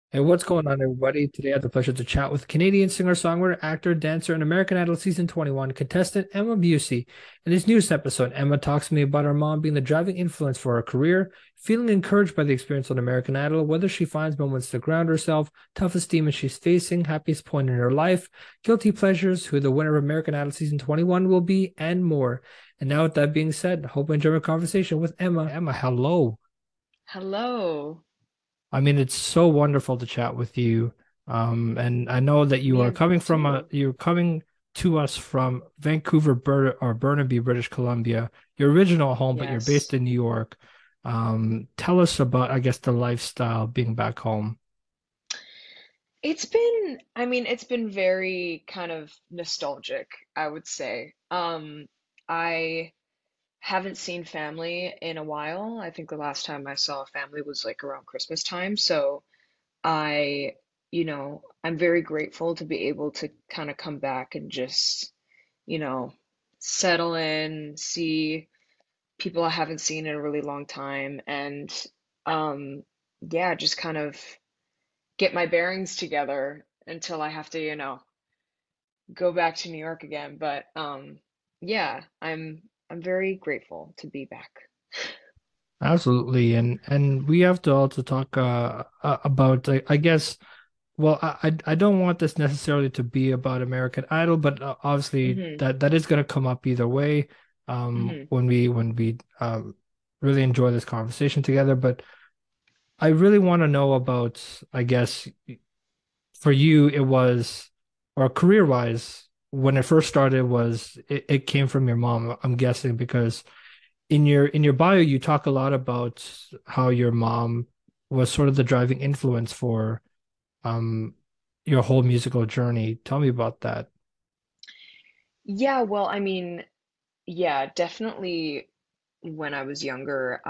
Hey, what's going on, everybody? Today I have the pleasure to chat with Canadian singer-songwriter, actor, dancer, and American Idol Season 21 contestant Emma Busey. In this newest episode, Emma talks to me about her mom being the driving influence for her career, feeling encouraged by the experience on American Idol, whether she finds moments to ground herself, toughest demons she's facing, happiest point in her life, guilty pleasures, who the winner of American Idol Season 21 will be, and more. And now, with that being said, I hope you enjoy my conversation with Emma. Emma, hello. Hello. I mean, it's so wonderful to chat with you. And I know that you are Me coming from too. you're coming to us from Vancouver, or Burnaby, British Columbia, your original home, but you're based Yes. in New York. Tell us about, I guess, the lifestyle being back home. It's been very kind of nostalgic, I would say. I haven't seen family in a while. I think the last time I saw family was like around Christmas time. So I, I'm very grateful to be able to kind of come back and just, you know, settle in, see people I haven't seen in a really long time, and um, yeah, just kind of get my bearings together until I have to, go back to New York again. But yeah, I'm very grateful to be back. Absolutely, and we have to also talk about, I guess. Well, I don't want this necessarily to be about American Idol, but obviously Hmm. that is going to come up either way. Hmm. When we really enjoy this conversation together. But I really want to know about, I guess, for you, it was, or career-wise, when it first started, it came from your mom, I'm guessing, because in your bio, you talk a lot about how your mom was sort of the driving influence for um your whole musical journey. Tell me about that. Yeah, well, yeah, definitely when I was younger,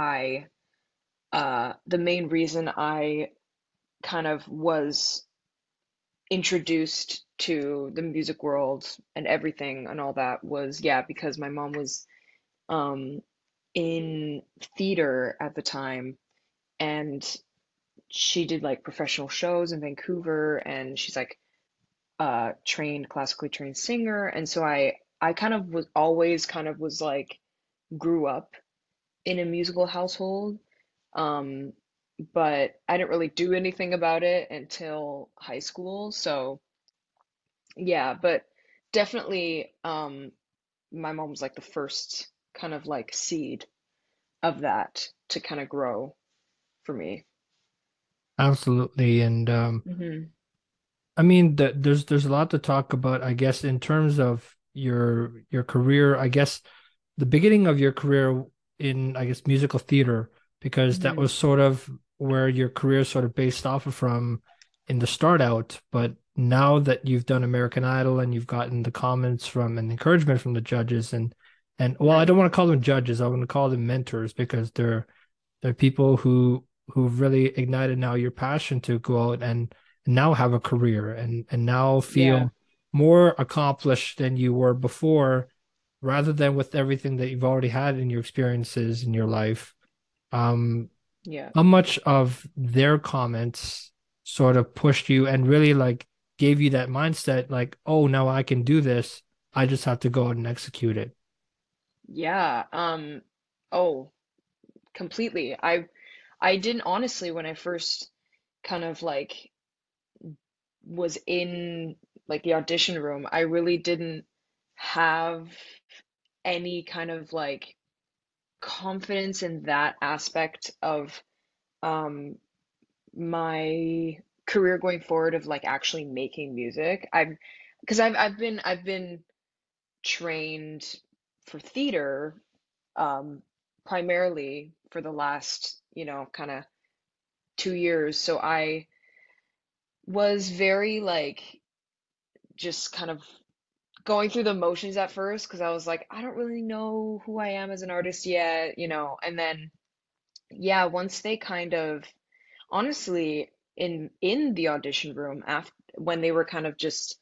the main reason I kind of was introduced to the music world and everything and all that was, yeah, because my mom was um in theater at the time, and she did like professional shows in Vancouver, and she's like trained classically trained singer. And so I kind of was always kind of was like grew up in a musical household. um but I didn't really do anything about it until high school. So yeah, but definitely my mom was like the first kind of like seed of that to kind of grow for me. Absolutely. And Hmm. I mean, there's a lot to talk about, I guess, in terms of your career. I guess the beginning of your career in, I guess, musical theater, because that Hmm. was sort of where your career sort of based off of from in the start out. But now that you've done American Idol and you've gotten the comments from and encouragement from the judges, and well, I Right. don't want to call them judges, I want to call them mentors, because they're people who've really ignited now your passion to go out and now have a career and now Yeah. feel more accomplished than you were before, rather than with everything that you've already had in your experiences in your life. Um, Yeah. how much of their comments sort of pushed you and really like gave you that mindset, like, oh, now I can do this. I just have to go out and execute it. Yeah. Oh, completely. I didn't honestly when I first kind of like was in like the audition room, I really didn't have any kind of like confidence in that aspect of um my career going forward of like actually making music. I've been trained for theater um primarily for the last, kind of 2 years. So I was very like just kind of going through the motions at first because I was like, I don't really know who I am as an artist yet. And then yeah, once they kind of honestly in the audition room after when they were kind of just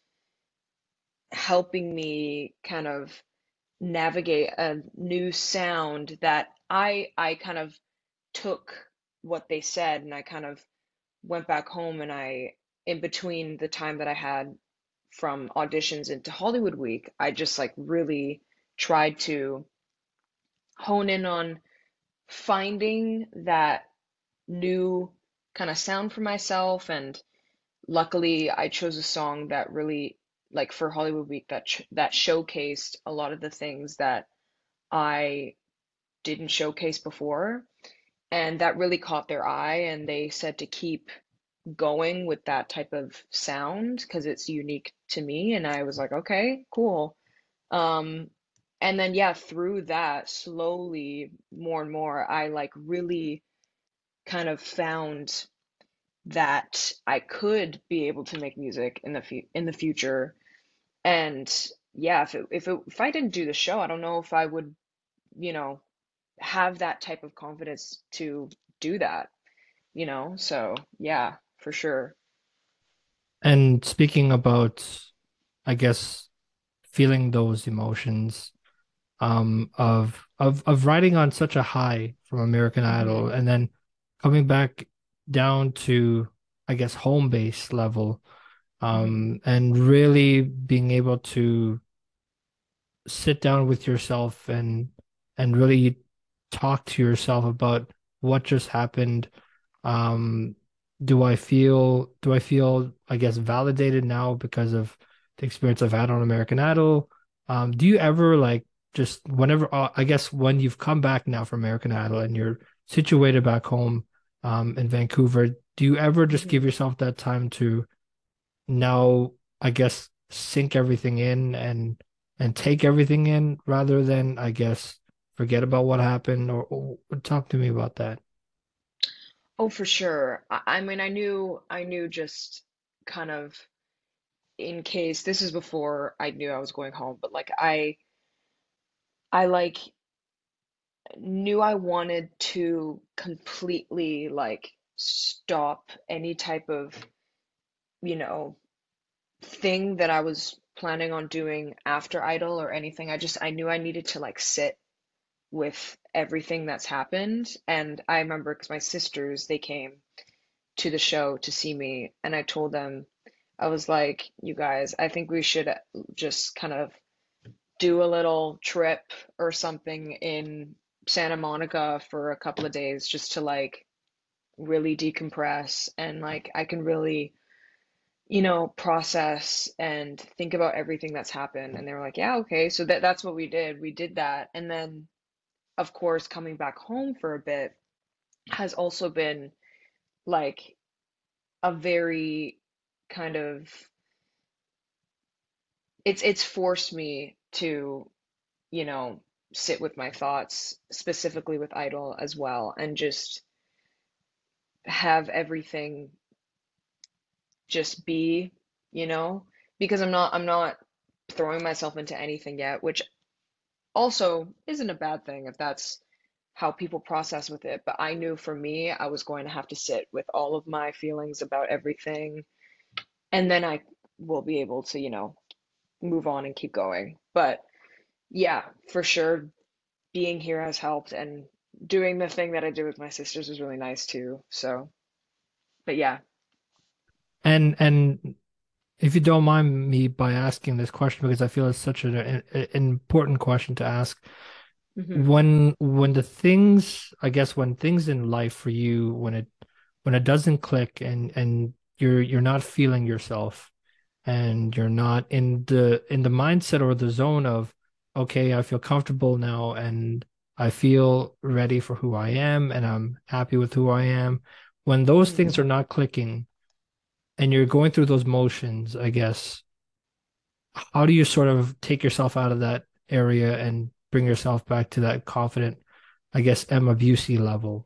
helping me kind of navigate a new sound that I kind of took what they said and I kind of went back home and in between the time that I had from auditions into Hollywood Week, I just like really tried to hone in on finding that new kind of sound for myself. And luckily I chose a song that really, like for Hollywood Week, that showcased a lot of the things that I didn't showcase before, and that really caught their eye, and they said to keep going with that type of sound because it's unique to me. And I was like, okay, cool. um and then yeah, through that, slowly, more and more, I like really kind of found that I could be able to make music in the future. And yeah, if I didn't do the show, I don't know if I would, you know, have that type of confidence to do that, you know? So yeah, for sure. And speaking about, I guess, feeling those emotions, of riding on such a high from American Idol Hmm. and then coming back down to, I guess, home base level, Hmm. and really being able to sit down with yourself and really talk to yourself about what just happened. Um, do I feel, I guess, validated now because of the experience I've had on American Idol? Do you ever like just whenever, I guess when you've come back now from American Idol and you're situated back home in Vancouver, do you ever just Hmm. give yourself that time to now, I guess, sink everything in and take everything in rather than, I guess, forget about what happened, or talk to me about that. Oh, for sure. I mean, I knew just kind of, in case, this is before I knew I was going home, but like I like knew I wanted to completely like stop any type of, you know, thing that I was planning on doing after Idol or anything. I knew I needed to like sit with everything that's happened. And I remember because my sisters, they came to the show to see me, and I told them, I was like, you guys, I think we should just kind of do a little trip or something in Santa Monica for a couple of days just to like really decompress, and like I can really, process and think about everything that's happened. And they were like, yeah, okay. So that's what we did. We did that. And then, of course, coming back home for a bit has also been like a very kind of, it's forced me to, you know, sit with my thoughts, specifically with Idol as well, and just have everything just be, you know, because I'm not throwing myself into anything yet, which also isn't a bad thing if that's how people process with it. But I knew for me, I was going to have to sit with all of my feelings about everything, and then I will be able to, move on and keep going. But yeah, for sure, being here has helped, and doing the thing that I did with my sisters was really nice too. So, but yeah. And if you don't mind me by asking this question, because I feel it's such an important question to ask, Hmm. when the things, I guess, when things in life for you, when it doesn't click and you're not feeling yourself and you're not in the mindset or the zone of, okay, I feel comfortable now and I feel ready for who I am and I'm happy with who I am. When those Hmm. things are not clicking and you're going through those motions, I guess, how do you sort of take yourself out of that area and bring yourself back to that confident, I guess, Emma Busey level?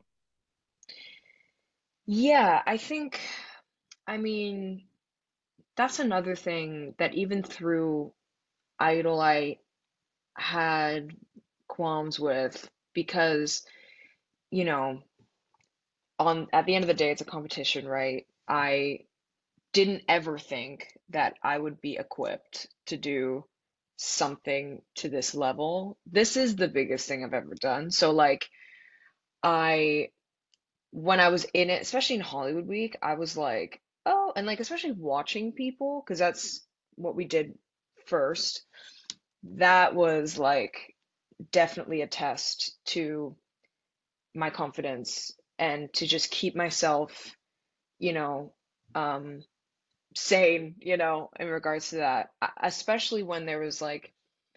Yeah, I mean, that's another thing that even through Idol, I had qualms with because, you know, on at the end of the day, it's a competition, right? I didn't ever think that I would be equipped to do something to this level. This is the biggest thing I've ever done. So like I when I was in it, especially in Hollywood Week, I was like, oh, and like especially watching people, because that's what we did first. That was like definitely a test to my confidence and to just keep myself, you know, um, sane, in regards to that. Especially when there was like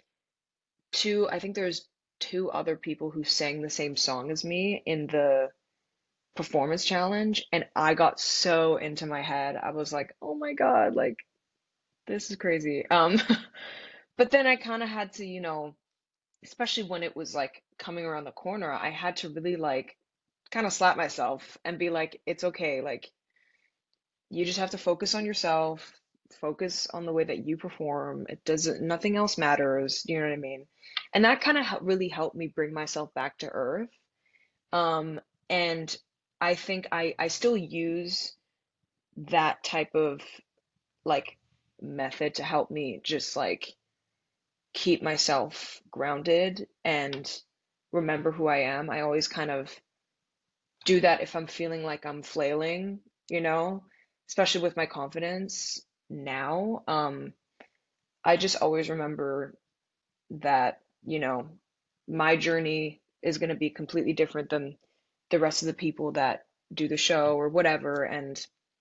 I think there's two other people who sang the same song as me in the performance challenge, and I got so into my head. I was like, "Oh my God, like this is crazy." But then I kind of had to, especially when it was like coming around the corner, I had to really like kind of slap myself and be like, "It's okay. Like you just have to focus on yourself, focus on the way that you perform. It doesn't, nothing else matters." You know what I mean? And that kind of really helped me bring myself back to earth. Um, and I think I still use that type of like method to help me just like keep myself grounded and remember who I am. I always kind of do that if I'm feeling like I'm flailing, you know, especially with my confidence now. I just always remember that, my journey is going to be completely different than the rest of the people that do the show or whatever, and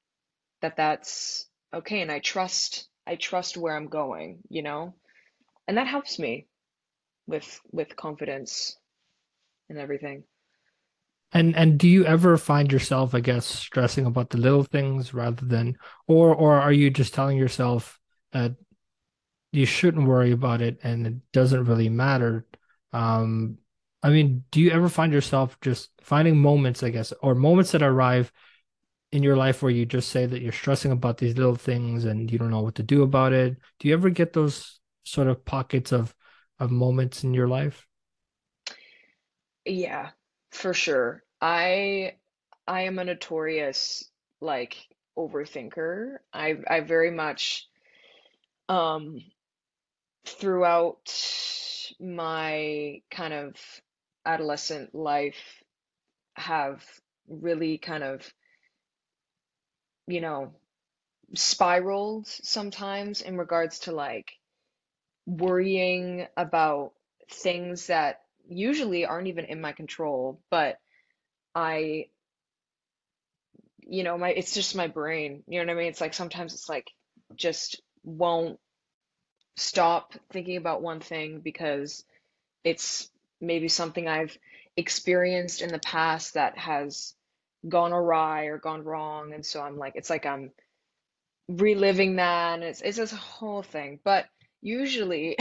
that's okay. And I trust where I'm going, and that helps me with confidence and everything. And do you ever find yourself, I guess, stressing about the little things rather than, or are you just telling yourself that you shouldn't worry about it and it doesn't really matter? Um, I mean, do you ever find yourself just finding moments, I guess, or moments that arrive in your life where you just say that you're stressing about these little things and you don't know what to do about it? Do you ever get those sort of pockets of moments in your life? Yeah, for sure. I am a notorious like overthinker. I very much um throughout my kind of adolescent life have really kind of, you know, spiraled sometimes in regards to like worrying about things that usually aren't even in my control, but I, my it's just my brain, you know what I mean? It's like sometimes it's like just won't stop thinking about one thing because it's maybe something I've experienced in the past that has gone awry or gone wrong, and so I'm like it's like I'm reliving that, and it's this whole thing. But usually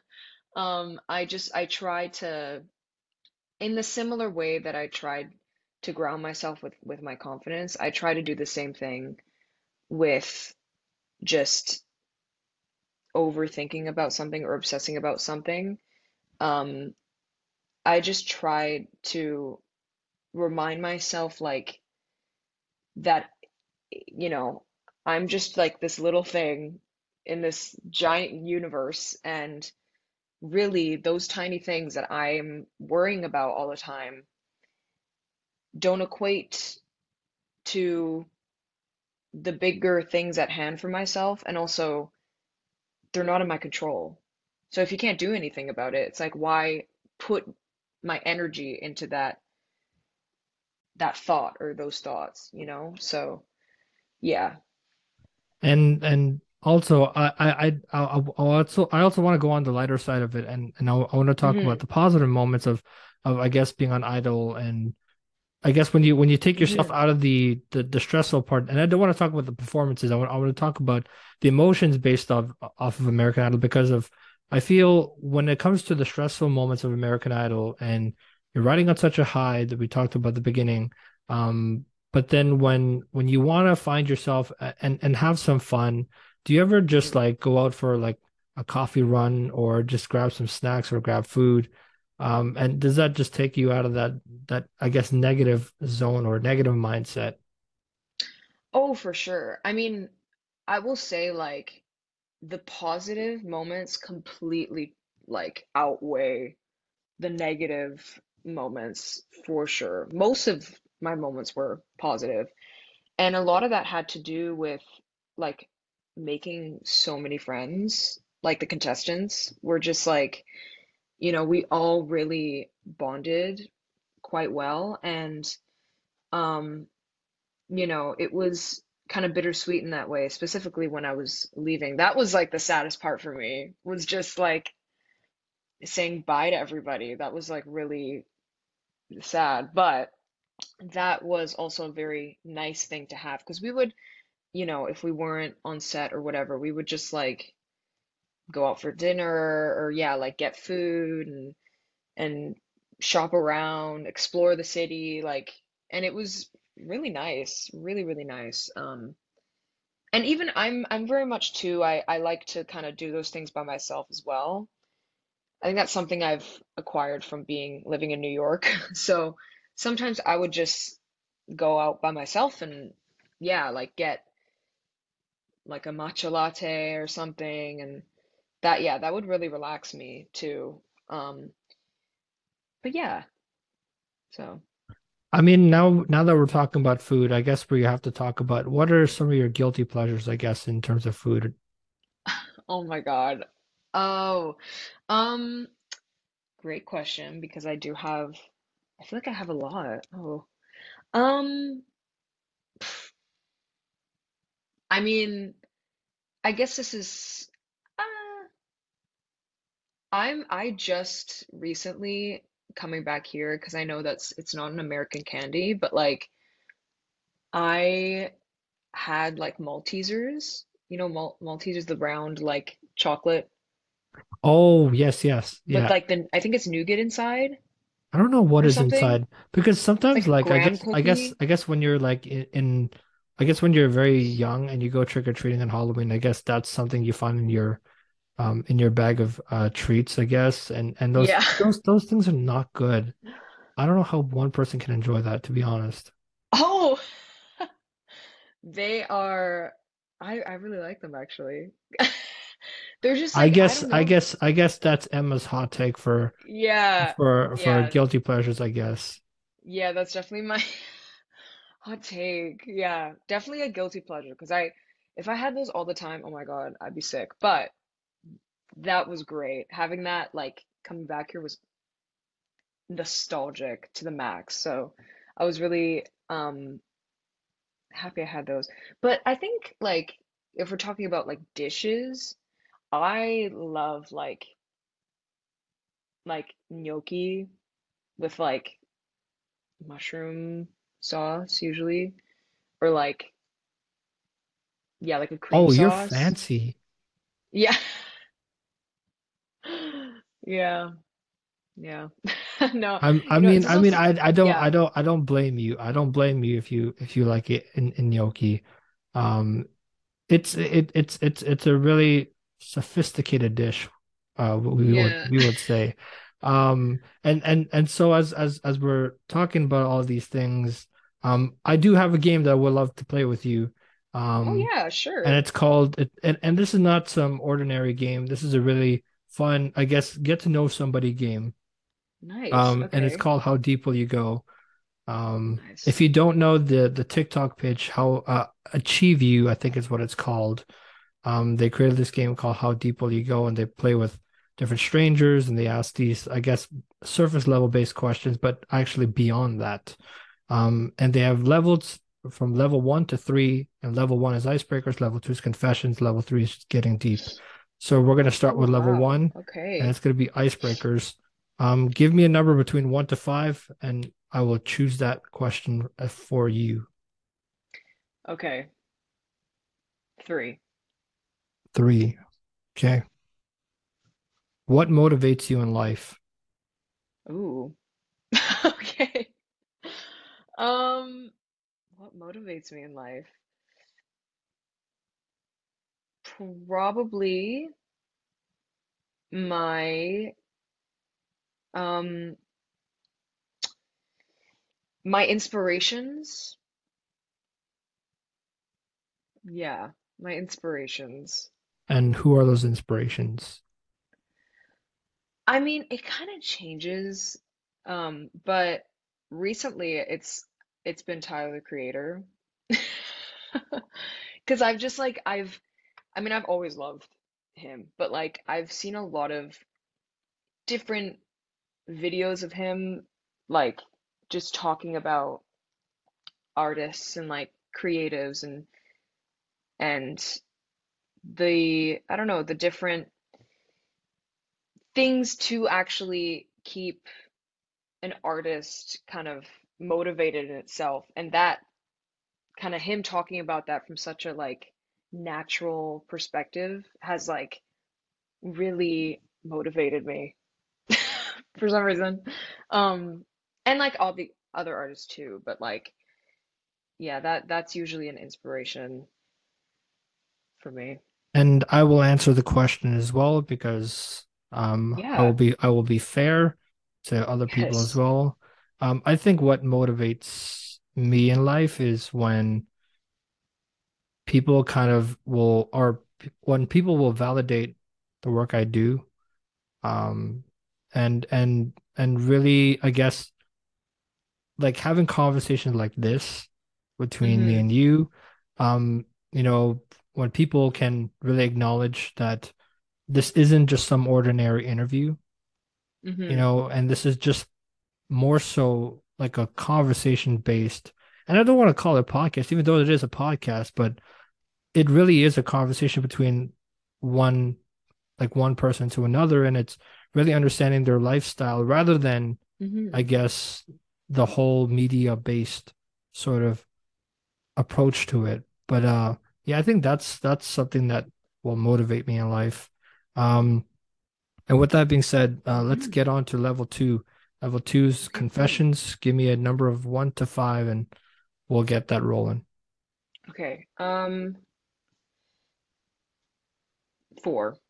I try to, in the similar way that I tried to ground myself with my confidence, I try to do the same thing with just overthinking about something or obsessing about something. Um, I just try to remind myself like that, you know, I'm just like this little thing in this giant universe, and really those tiny things that I'm worrying about all the time don't equate to the bigger things at hand for myself, and also they're not in my control. So if you can't do anything about it, it's like why put my energy into that thought or those thoughts, you know? So yeah. And also I also want to go on the lighter side of it and I want to talk about Hmm. the positive moments of I guess being on Idol and I guess when you take yourself Hmm. out of the stressful part, and I don't want to talk about the performances. I want to talk about the emotions based off of American Idol because of I feel when it comes to the stressful moments of American Idol and you're riding on such a high that we talked about at the beginning, but then when you want to find yourself and have some fun, do you ever just Hmm. like go out for like a coffee run or just grab some snacks or grab food? And does that just take you out of that I guess negative zone or negative mindset? Oh, for sure. I mean, I will say like the positive moments completely like outweigh the negative moments for sure. Most of my moments were positive. And a lot of that had to do with like making so many friends. Like the contestants were just like, we all really bonded quite well. And um, it was kind of bittersweet in that way, specifically when I was leaving. That was like the saddest part for me, was just like saying bye to everybody. That was like really sad, but that was also a very nice thing to have because we would, if we weren't on set or whatever, we would just like go out for dinner or yeah, like get food and shop around, explore the city, like, and it was really nice, really, really nice. And even I'm very much too, I like to kind of do those things by myself as well. I think that's something I've acquired from being living in New York. So sometimes I would just go out by myself and yeah, like get like a matcha latte or something and that yeah, that would really relax me too. Um, but yeah, so I mean, now that we're talking about food, I guess we have to talk about what are some of your guilty pleasures, I guess, in terms of food. oh my God. Oh, um, great question because I feel like I have a lot. Oh, um, I mean, I guess this is, uh, I just recently coming back here because I know it's not an American candy, but like I had like Maltesers, Maltesers, the round like chocolate Oh, yes, yes. with Yeah. like I think it's nougat inside I don't know what or is something. inside because It's sometimes like a like graham cookie. I guess when you're like I guess when you're very young and you go trick or treating on Halloween, I guess that's something you find in your bag of treats, I guess. And Yeah. those things are not good. I don't know how one person can enjoy that, to be honest. Oh, they are. I really like them actually. They're just like I don't know. I guess that's Emma's hot take Yeah, for yeah, guilty pleasures, I guess. yeah. That's definitely my hot take. Yeah, definitely a guilty pleasure because if I had those all the time, oh my God, I'd be sick. But that was great. Having that like coming back here was nostalgic to the max. So I was really happy I had those. But I think like if we're talking about like dishes, I love like gnocchi with like mushroom sauce usually or like yeah, like a cream Oh, you're sauce. fancy. Yeah. Yeah. Yeah. No, there's also yeah. I don't blame you. I don't blame you if you like it in gnocchi. Um, it's a really sophisticated dish, Yeah. we would say. And so as we're talking about all these things, I do have a game that I would love to play with you. Oh Um, yeah, and sure. it's and this is not some ordinary game. This is a really fun, I guess, get to know somebody game. Nice. And it's Okay. called How Deep Will You Go? If Nice. you don't know the TikTok pitch, how Achieve You, I think is what it's called. They created this game called How Deep Will You Go, and they play with different strangers and they ask these, I guess, surface level based questions, but actually beyond that. And they have levels from level 1 to 3, and level 1 is icebreakers, level 2 is confessions, level 3 is getting deep. So we're gonna start Oh with level wow. 1, and Okay. it's gonna be icebreakers. Give me a number between 1 to 5, and I will choose that question for you. Okay. 3. 3. Okay. What motivates you in life? Ooh. Okay. Um, what motivates me in life? Probably my um my inspirations. Yeah, my inspirations. And who are those inspirations? I mean, it kind of changes, but recently it's it's been Tyler the Creator. Because I've just like I mean I've always loved him, but like I've seen a lot of different videos of him like just talking about artists and like creatives and the I don't know, the different things to actually keep an artist kind of motivated in itself. And that kind of him talking about that from such a like natural perspective has like really motivated me for some reason. Um, and like all the other artists too, but like yeah, that's usually an inspiration for me. And I will answer the question as well because Yeah. I will be fair to other people as Yes. well. I think what motivates me in life is when people kind of will or when people will validate the work I do. Um, and really, I guess like having conversations like this between me Mm-hmm. and you, um, you know, when people can really acknowledge that this isn't just some ordinary interview, Mm-hmm. and this is just more so like a conversation based. And I don't want to call it a podcast, even though it is a podcast, but it really is a conversation between one one person to another, and it's really understanding their lifestyle rather than, Mm-hmm. I guess, the whole media based sort of approach to it. But yeah, I think that's something that will motivate me in life. Um, and with that being said, let's Mm-hmm. get on to level two. Level two's Okay, cool. confessions. Give me a number of 1 to 5, and we'll get that rolling. Okay. 4.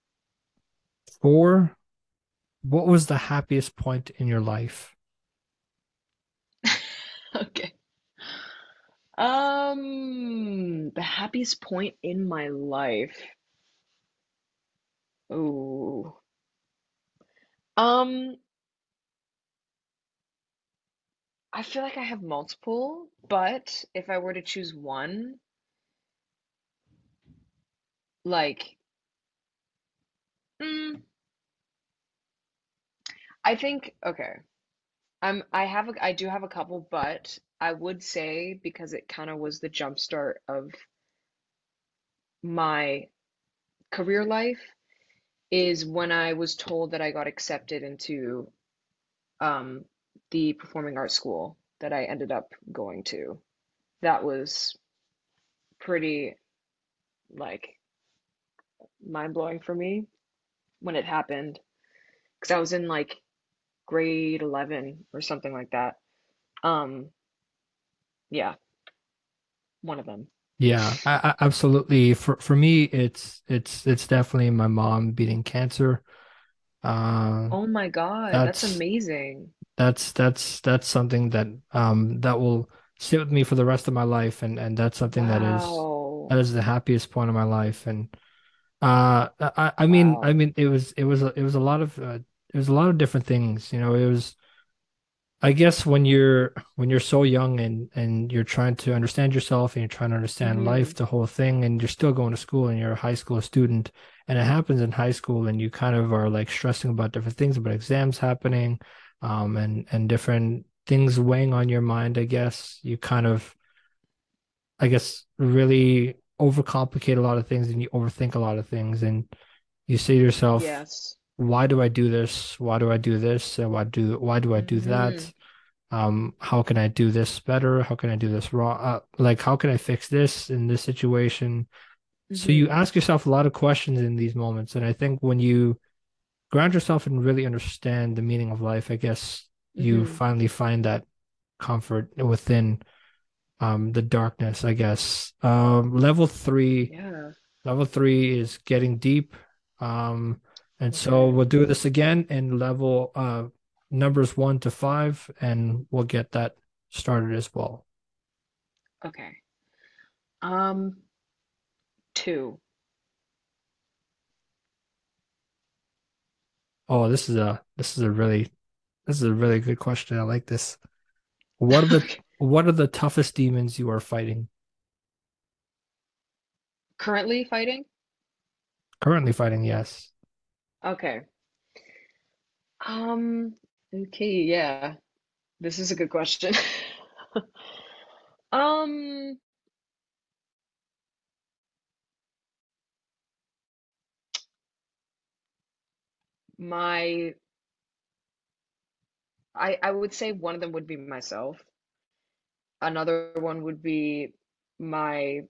4. What was the happiest point in your life? Okay. The happiest point in my life. Oh. Um, I feel like I have multiple, but if I were to choose one, like, mm, I think, okay. I do have a couple, but I would say because it kind of was the jump start of my career life is when I was told that I got accepted into um the performing arts school that I ended up going to. That was pretty like mind-blowing for me when it happened because I was in like grade 11 or something like that. Um, yeah, one of them. Yeah, I absolutely. For me, it's definitely my mom beating cancer. Uh, Oh my God, that's that's amazing. that's something that that will sit with me for the rest of my life, and that's something Wow. that is the happiest point of my life. And I Wow. mean, it was a lot of it was a lot of different things. It was, I guess, when you're so young and you're trying to understand yourself and you're trying to understand life, Mm-hmm. the whole thing, and you're still going to school and you're a high school student, and it happens in high school, and you kind of are like stressing about different things, about exams happening, and different things weighing on your mind, I guess. You kind of, I guess, really overcomplicate a lot of things and you overthink a lot of things, and you say to yourself, Yes. why do I do this? Why do I do this? And why do I do Mm-hmm. that? How can I do this better? How can I do this wrong? Like, how can I fix this in this situation? So you Mm-hmm. ask yourself a lot of questions in these moments. And I think when you ground yourself and really understand the meaning of life, I guess you Mm-hmm. finally find that comfort within the darkness, I guess. Yeah. Level three is getting deep. And so Okay. we'll do this again in level numbers 1 to 5, and we'll get that started as well. Okay. Um, 2. Oh, this is a really good question. I like this. What are the Okay. what are the toughest demons you are fighting? Currently fighting? Currently fighting, yes. Okay. Um, okay, yeah. This is a good question. Um, my I would say one of them would be myself. Another one would be my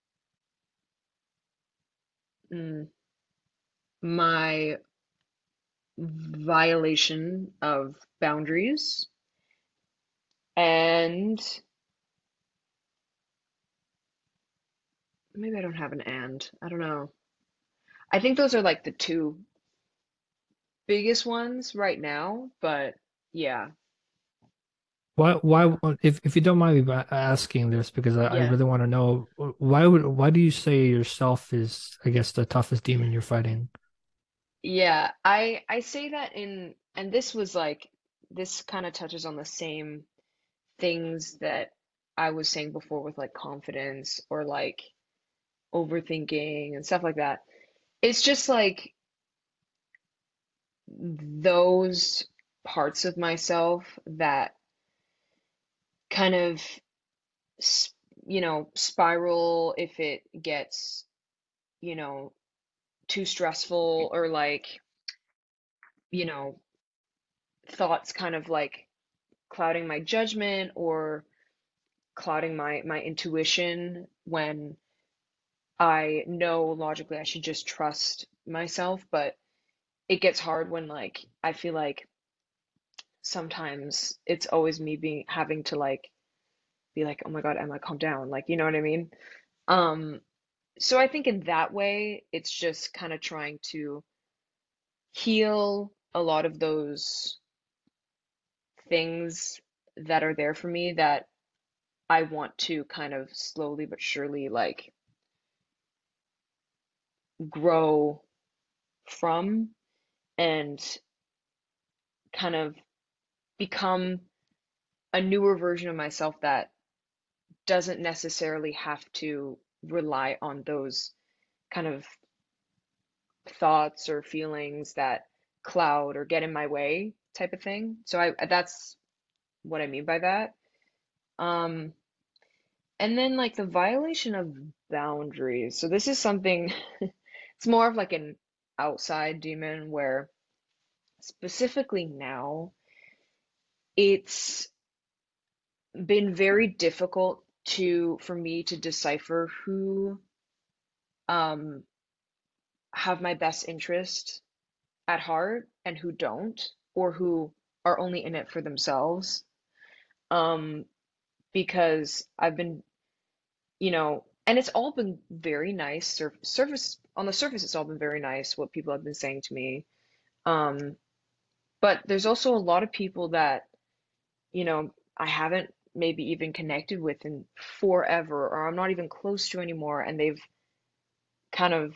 mm, my violation of boundaries. And maybe I don't have an and. I don't know. I think those are like the two biggest ones right now, but yeah. Why, if you don't mind me asking this, because I Yeah. really want to know, why do you say yourself is, I guess, the toughest demon you're fighting? Yeah, I say that in, and this was like, this kind of touches on the same things that I was saying before with like confidence or like overthinking and stuff like that. It's just like those parts of myself that kind of, s- spiral if it gets, you know, too stressful, or like, you know, thoughts kind of like clouding my judgment or clouding my intuition when I know logically I should just trust myself, but it gets hard when like I feel like sometimes it's always me being having to like be like, "Oh my God, Emma, calm down." Like, you know what I mean? Um, so I think in that way, it's just kind of trying to heal a lot of those things that are there for me that I want to kind of slowly but surely like grow from, and kind of become a newer version of myself that doesn't necessarily have to rely on those kind of thoughts or feelings that cloud or get in my way type of thing. So I that's what I mean by that. Um, and then like the violation of boundaries. So this is something, it's more of like an outside demon where specifically now it's been very difficult to for me to decipher who um have my best interest at heart and who don't, or who are only in it for themselves. Um, because I've been, and it's all been very nice. Surface on the surface, it's all been very nice what people have been saying to me. Um, but there's also a lot of people that, I haven't maybe even connected with in forever, or I'm not even close to anymore, and they've kind of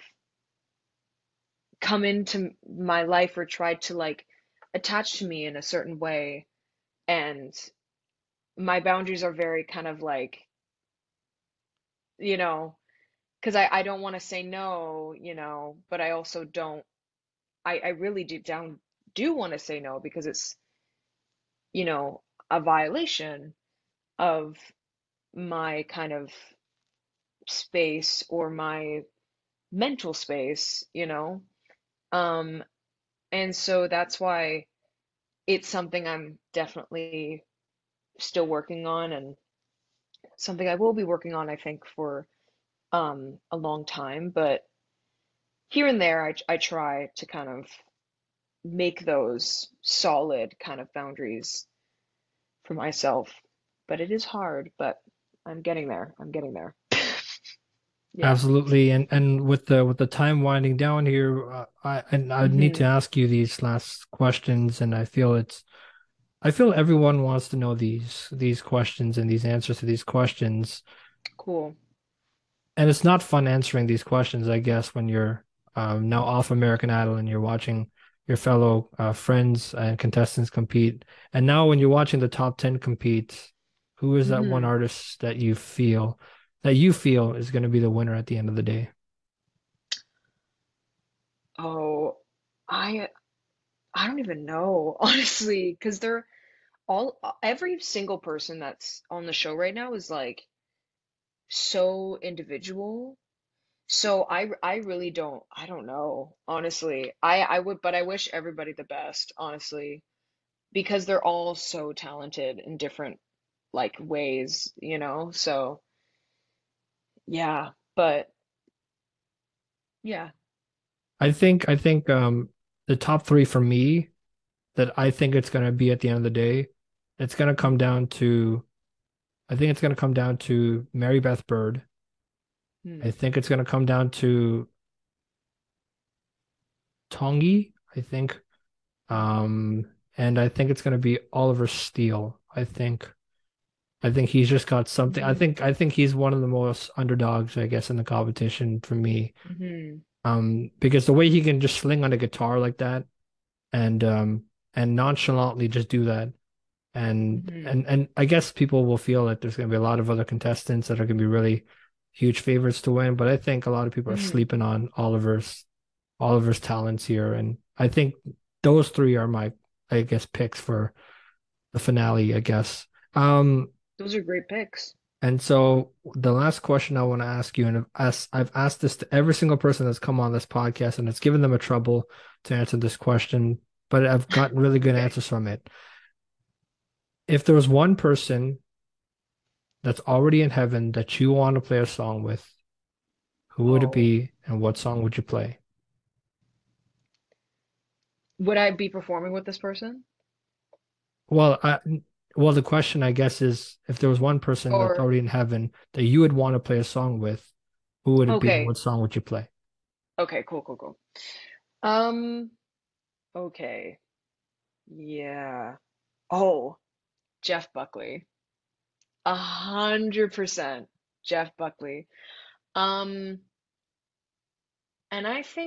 come into my life or tried to like attach to me in a certain way. And my boundaries are very kind of like, you know, because I don't want to say no, but I also don't, I really deep down do want to say no because it's, you know, a violation of my kind of space or my mental space, you know? Um, and so that's why it's something I'm definitely still working on, and something I will be working on, I think, for a long time. But here and there, I try to kind of make those solid kind of boundaries for myself. But it is hard, but I'm getting there. I'm getting there. Yeah. Absolutely. And with the time winding down here, I need to Hmm. ask you these last questions, and I feel everyone wants to know these questions and these answers to these questions. Cool. And it's not fun answering these questions, I guess, when you're now off American Idol and you're watching your fellow friends and contestants compete. And now when you're watching the top 10 compete, Who is that one Hmm. artist that you feel is going to be the winner at the end of the day? Oh, I I don't even know, honestly, because they're all every single person that's on the show right now is like so individual. So I really don't know, honestly. I would, but I wish everybody the best, honestly, because they're all so talented in different like ways, you know? So, yeah, but yeah. I think the top three for me that I think it's going to be at the end of the day, it's going to come Mm, down to I think it's going to come down to Mary Beth Bird. I mm, think it's going to come down to Tongi, I think. mm, Um, and I think it's going to be Oliver Steele. I think he's just got something. I mm, think I think he's one of the most underdogs, I guess, in the competition for me. mm, Because the way he can just sling on a guitar like that and nonchalantly just do that. And mm, and and I guess people will feel that there's going to be a lot of other contestants that are going to be really huge favorites to win, but I think a lot of people are mm. sleeping on Oliver's talents here, and I think those three are my, I guess, picks for the finale, I guess. Um, Those are great picks. and so the last question I want to ask you, and I've asked this to every single person that's come on this podcast, and it's given them a trouble to answer this question, but I've gotten really good Okay. answers from it. If there was one person that's already in heaven that you want to play a song with, who would it Oh, be, and what song would you play? would I be performing with this person? Well, the question I guess is if there was one person that's Or already in heaven that you would want to play a song with, who would it be, and okay. what song would you play? Okay, cool, cool, cool. Um, okay. Yeah. Oh, Jeff Buckley. 100% Jeff Buckley. Um, and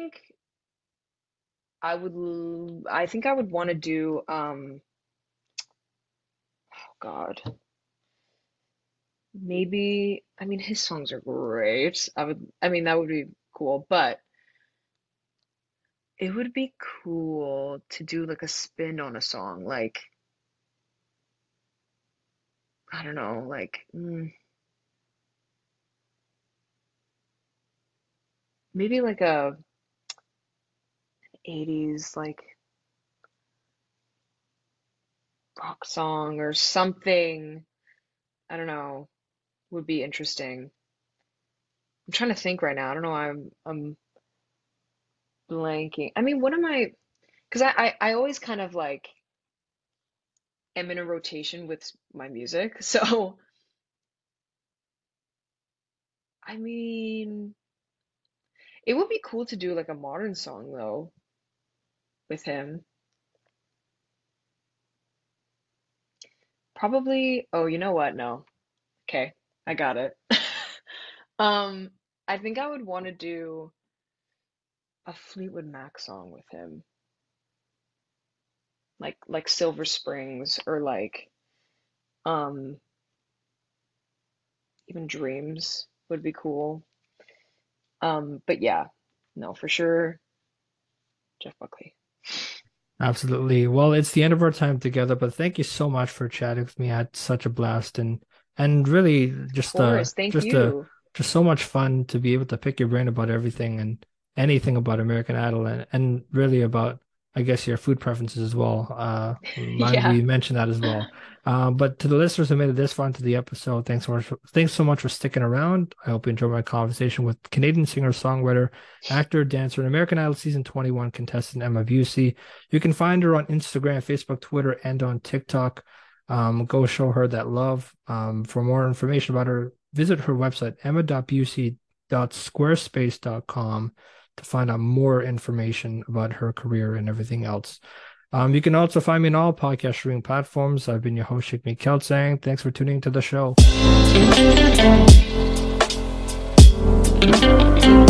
I think I would want to do oh God, maybe I mean his songs are great. I mean that would be cool, but it would be cool to do like a spin on a song, like I don't know, like maybe like a 80s like rock song or something. I don't know, would be interesting. I'm trying to think right now. I don't know. I'm blanking. I mean, what am I? Because I always kind of like am in a rotation with my music. So I mean, it would be cool to do like a modern song though with him. Probably. Oh, you know what? No. Okay, I got it. Um, I think I would want to do a Fleetwood Mac song with him, like Silver Springs or like um even Dreams would be cool. But yeah, no, for sure, Jeff Buckley. Absolutely. Well, it's the end of our time together, but thank you so much for chatting with me. I had such a blast and really Of course, thank you. just so much fun to be able to pick your brain about everything and anything about American Idol and really about, I guess, your food preferences as well. Mind Yeah, we mentioned that as well. But to the listeners who made it this far into the episode, thanks so much for sticking around. I hope you enjoyed my conversation with Canadian singer-songwriter, actor, dancer, and American Idol season 21 contestant Emma Busey. You can find her on Instagram, Facebook, Twitter, and on TikTok. Go show her that love. For more information about her, visit her website, emma.busey.squarespace.com, to find out more information about her career and everything else. You can also find me on all podcast streaming platforms. I've been your host, Shikmi Keltsang. Thanks for tuning to the show.